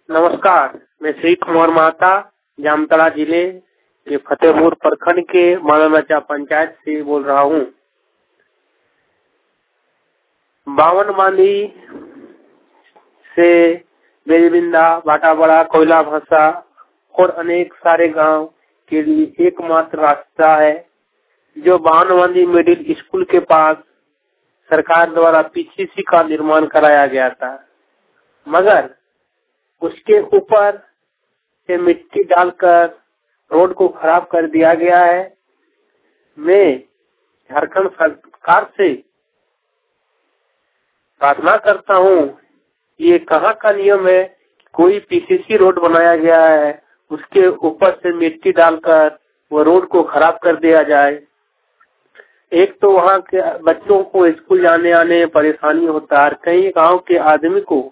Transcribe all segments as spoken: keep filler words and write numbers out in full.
नमस्कार, मैं श्री कुमार महता जामताड़ा जिले के फतेहपुर प्रखंड के मानवचा पंचायत से बोल रहा हूँ। बावन मांदी से बेजबिंदा, बाटाबड़ा, कोयला भाषा और अनेक सारे गांव के लिए एकमात्र रास्ता है जो बावन मांदी मिडिल स्कूल के पास सरकार द्वारा पीसीसी का निर्माण कराया गया था, मगर उसके ऊपर से मिट्टी डालकर रोड को खराब कर दिया गया है। मैं झारखंड सरकार से प्रार्थना करता हूँ, ये कहाँ का नियम है? कोई पीसीसी रोड बनाया गया है, उसके ऊपर से मिट्टी डालकर वो रोड को खराब कर दिया जाए। एक तो वहाँ के बच्चों को स्कूल जाने आने में परेशानी होता है, कई गांव के आदमी को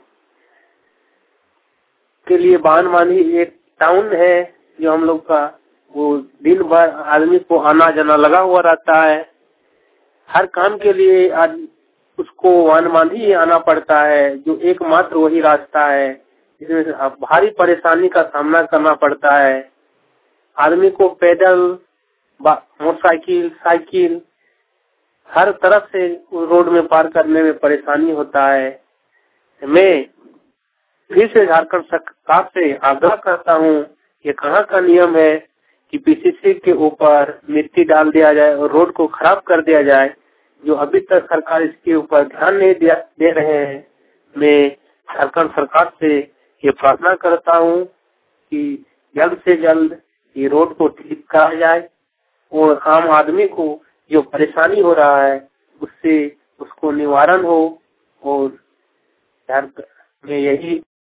के लिए बावन मांदी एक टाउन है जो हम लोग का, वो दिन भर आदमी को आना जाना लगा हुआ रहता है। हर काम के लिए आज उसको बावन मांदी ही आना पड़ता है, जो एकमात्र वही रास्ता है जिसमें भारी परेशानी का सामना करना पड़ता है। आदमी को पैदल, मोटरसाइकिल, साइकिल हर तरफ से रोड में पार करने में परेशानी होता है। मैं फिर से झारखंड सरकार से आग्रह करता हूँ, ये कहाँ का नियम है कि पीसीसी के ऊपर मिट्टी डाल दिया जाए और रोड को खराब कर दिया जाए, जो अभी तक सरकार इसके ऊपर ध्यान नहीं दे रहे हैं। मैं झारखंड सरकार से ये प्रार्थना करता हूँ कि जल्द से जल्द ये रोड को ठीक करा जाए और आम आदमी को जो परेशानी हो रहा है उससे उसको निवारण हो। और में यही